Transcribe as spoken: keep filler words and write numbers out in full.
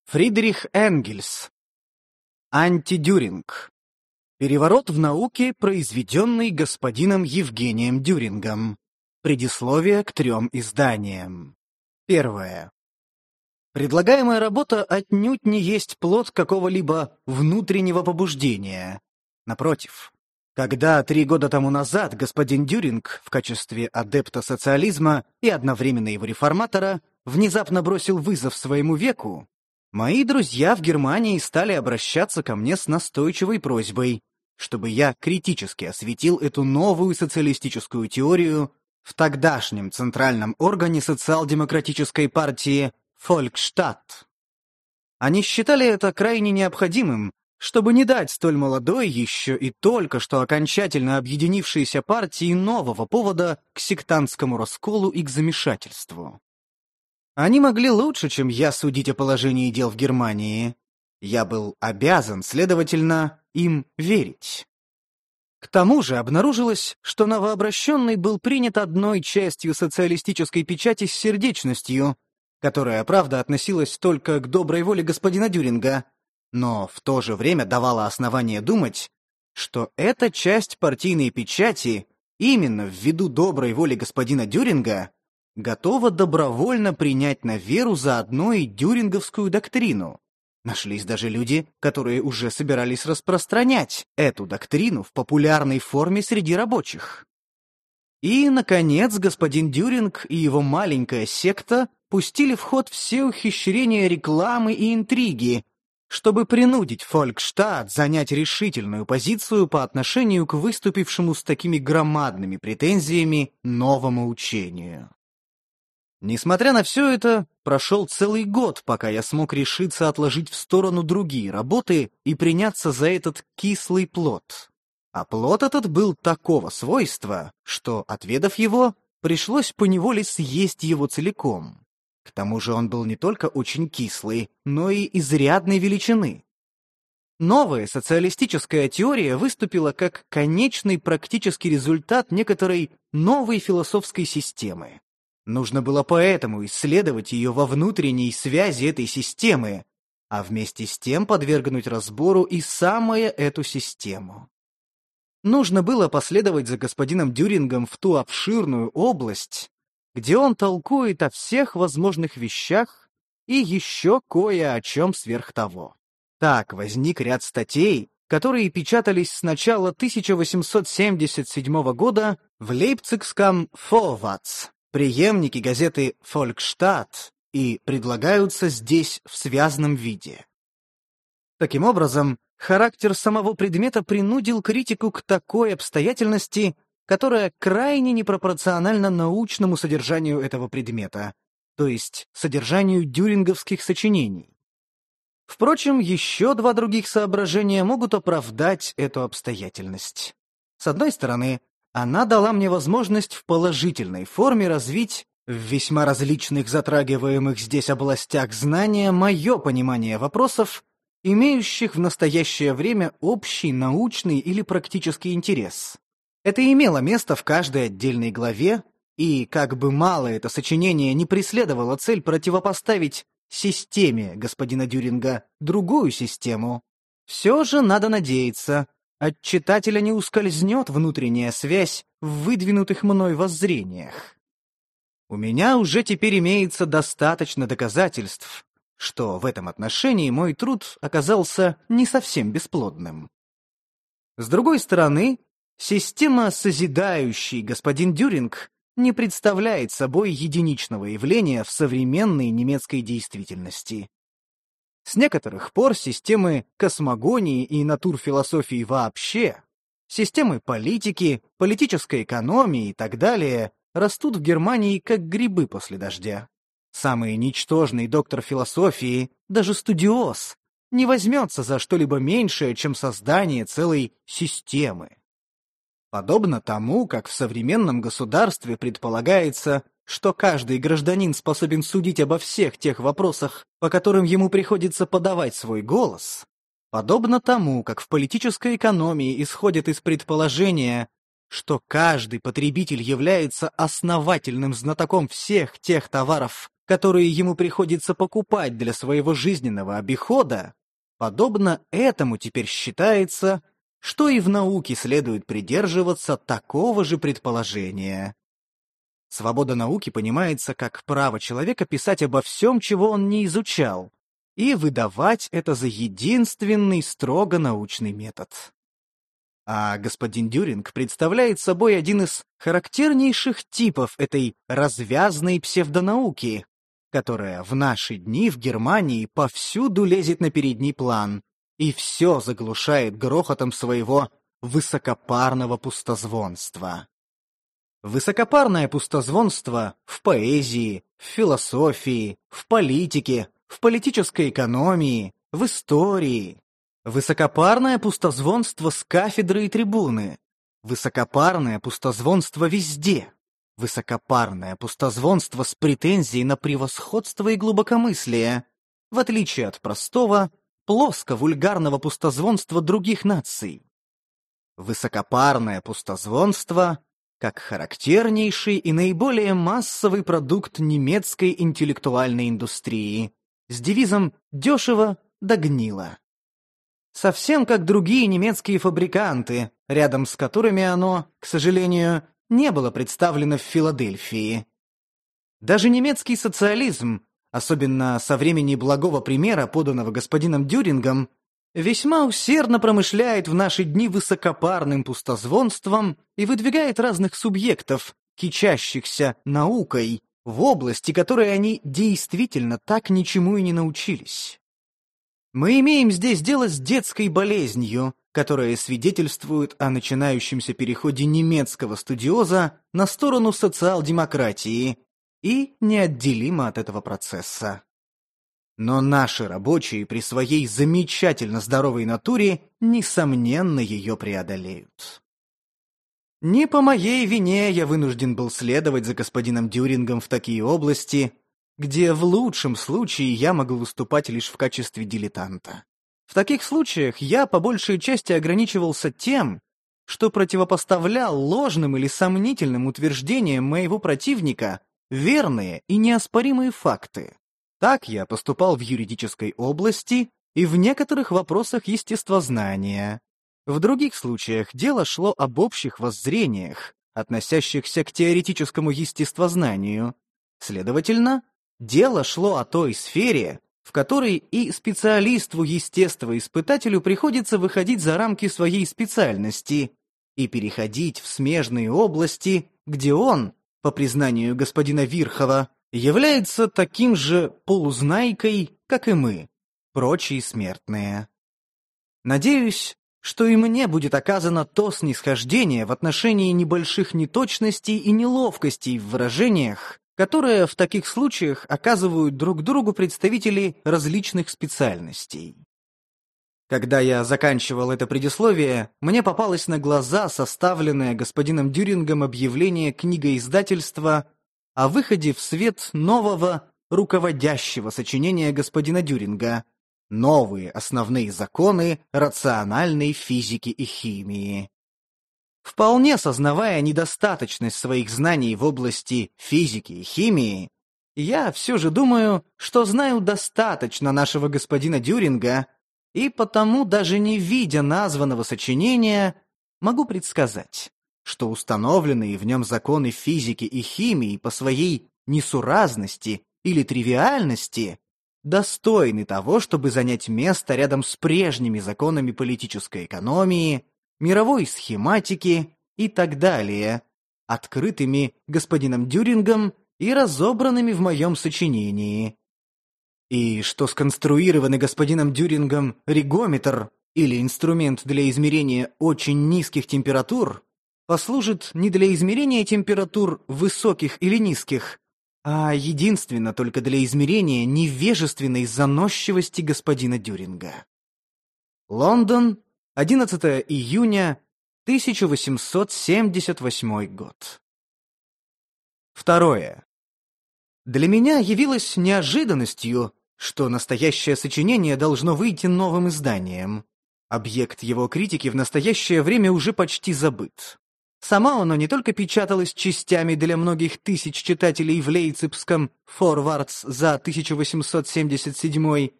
Фридрих Энгельс. Антидюринг. Переворот в науке, произведенный господином Евгением Дюрингом. Предисловие к трем изданиям. Первое. Предлагаемая работа отнюдь не есть плод какого-либо внутреннего побуждения. Напротив, когда три года тому назад господин Дюринг в качестве адепта социализма и одновременно его реформатора внезапно бросил вызов своему веку, мои друзья в Германии стали обращаться ко мне с настойчивой просьбой, чтобы я критически осветил эту новую социалистическую теорию в тогдашнем центральном органе социал-демократической партии «Фолькштадт». Они считали это крайне необходимым, чтобы не дать столь молодой, еще и только что окончательно объединившейся партии нового повода к сектантскому расколу и к замешательству. Они могли лучше, чем я, судить о положении дел в Германии. Я был обязан, следовательно, им верить. К тому же обнаружилось, что новообращенный был принят одной частью социалистической печати с сердечностью, которая, правда, относилась только к доброй воле господина Дюринга, но в то же время давала основание думать, что эта часть партийной печати, именно ввиду доброй воли господина Дюринга, готова добровольно принять на веру заодно и дюринговскую доктрину. Нашлись даже люди, которые уже собирались распространять эту доктрину в популярной форме среди рабочих. И, наконец, господин Дюринг и его маленькая секта пустили в ход все ухищрения рекламы и интриги, чтобы принудить Фолькштадт занять решительную позицию по отношению к выступившему с такими громадными претензиями новому учению. Несмотря на все это, прошел целый год, пока я смог решиться отложить в сторону другие работы и приняться за этот кислый плод. А плод этот был такого свойства, что, отведав его, пришлось поневоле съесть его целиком. К тому же он был не только очень кислый, но и изрядной величины. Новая социалистическая теория выступила как конечный практический результат некоторой новой философской системы. Нужно было поэтому исследовать ее во внутренней связи этой системы, а вместе с тем подвергнуть разбору и самую эту систему. Нужно было последовать за господином Дюрингом в ту обширную область, где он толкует о всех возможных вещах и еще кое о чем сверх того. Так возник ряд статей, которые печатались с начала тысяча восемьсот семьдесят седьмого года в лейпцигском «Vorwärts», преемнике газеты «Фолькштадт», и предлагаются здесь в связанном виде. Таким образом, характер самого предмета принудил критику к такой обстоятельности, которая крайне непропорциональна научному содержанию этого предмета, то есть содержанию дюринговских сочинений. Впрочем, еще два других соображения могут оправдать эту обстоятельность. С одной стороны, она дала мне возможность в положительной форме развить в весьма различных затрагиваемых здесь областях знания мое понимание вопросов, имеющих в настоящее время общий научный или практический интерес. Это имело место в каждой отдельной главе, и, как бы мало это сочинение не преследовало цель противопоставить системе господина Дюринга другую систему, все же надо надеяться, от читателя не ускользнет внутренняя связь в выдвинутых мной воззрениях. У меня уже теперь имеется достаточно доказательств, что в этом отношении мой труд оказался не совсем бесплодным. С другой стороны, система созидающей господин Дюринг не представляет собой единичного явления в современной немецкой действительности. С некоторых пор системы космогонии и натурфилософии вообще, системы политики, политической экономии и так далее растут в Германии как грибы после дождя. Самый ничтожный доктор философии, даже студиоз, не возьмется за что-либо меньшее, чем создание целой системы. Подобно тому, как в современном государстве предполагается, что каждый гражданин способен судить обо всех тех вопросах, по которым ему приходится подавать свой голос, подобно тому, как в политической экономии исходит из предположения, что каждый потребитель является основательным знатоком всех тех товаров, которые ему приходится покупать для своего жизненного обихода, подобно этому теперь считается, что и в науке следует придерживаться такого же предположения. Свобода науки понимается как право человека писать обо всем, чего он не изучал, и выдавать это за единственный строго научный метод. А господин Дюринг представляет собой один из характернейших типов этой развязной псевдонауки, которая в наши дни в Германии повсюду лезет на передний план и все заглушает грохотом своего высокопарного пустозвонства. Высокопарное пустозвонство в поэзии, в философии, в политике, в политической экономии, в истории. Высокопарное пустозвонство с кафедры и трибуны. Высокопарное пустозвонство везде. Высокопарное пустозвонство с претензией на превосходство и глубокомыслие, в отличие от простого, плоско-вульгарного пустозвонства других наций. Высокопарное пустозвонство как характернейший и наиболее массовый продукт немецкой интеллектуальной индустрии с девизом «дешево да гнило». Совсем как другие немецкие фабриканты, рядом с которыми оно, к сожалению, не было представлено в Филадельфии. Даже немецкий социализм, особенно со времени благого примера, поданного господином Дюрингом, весьма усердно промышляет в наши дни высокопарным пустозвонством и выдвигает разных субъектов, кичащихся наукой, в области, которой они действительно так ничему и не научились. Мы имеем здесь дело с детской болезнью, которая свидетельствует о начинающемся переходе немецкого студиоза на сторону социал-демократии и неотделимо от этого процесса. Но наши рабочие при своей замечательно здоровой натуре несомненно ее преодолеют. Не по моей вине я вынужден был следовать за господином Дюрингом в такие области, где в лучшем случае я могу выступать лишь в качестве дилетанта. В таких случаях я по большей части ограничивался тем, что противопоставлял ложным или сомнительным утверждениям моего противника верные и неоспоримые факты. Так я поступал в юридической области и в некоторых вопросах естествознания. В других случаях дело шло об общих воззрениях, относящихся к теоретическому естествознанию. Следовательно, дело шло о той сфере, в которой и специалисту-естествоиспытателю приходится выходить за рамки своей специальности и переходить в смежные области, где он, по признанию господина Вирхова, является таким же полузнайкой, как и мы, прочие смертные. Надеюсь, что и мне будет оказано то снисхождение в отношении небольших неточностей и неловкостей в выражениях, которые в таких случаях оказывают друг другу представители различных специальностей. Когда я заканчивал это предисловие, мне попалось на глаза составленное господином Дюрингом объявление книгоиздательства о выходе в свет нового руководящего сочинения господина Дюринга «Новые основные законы рациональной физики и химии». Вполне сознавая недостаточность своих знаний в области физики и химии, я все же думаю, что знаю достаточно нашего господина Дюринга, и потому, даже не видя названного сочинения, могу предсказать, что установленные в нем законы физики и химии по своей несуразности или тривиальности достойны того, чтобы занять место рядом с прежними законами политической экономии, мировой схематики и так далее, открытыми господином Дюрингом и разобранными в моем сочинении. И что сконструированный господином Дюрингом ригометр или инструмент для измерения очень низких температур послужит не для измерения температур высоких или низких, а единственно только для измерения невежественной заносчивости господина Дюринга. Лондон, одиннадцатого июня тысяча восемьсот семьдесят восьмой год. Второе. Для меня явилось неожиданностью, что настоящее сочинение должно выйти новым изданием. Объект его критики в настоящее время уже почти забыт. Сама оно не только печаталось частями для многих тысяч читателей в Лейпцигском «Форвардс» за тысяча восемьсот семьдесят седьмой,